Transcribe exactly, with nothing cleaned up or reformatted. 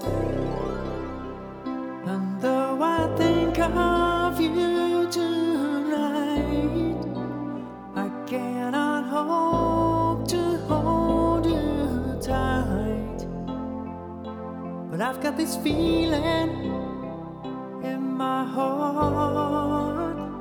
And though I think of you tonight, I cannot hope to hold you tight. But I've got this feeling in my heart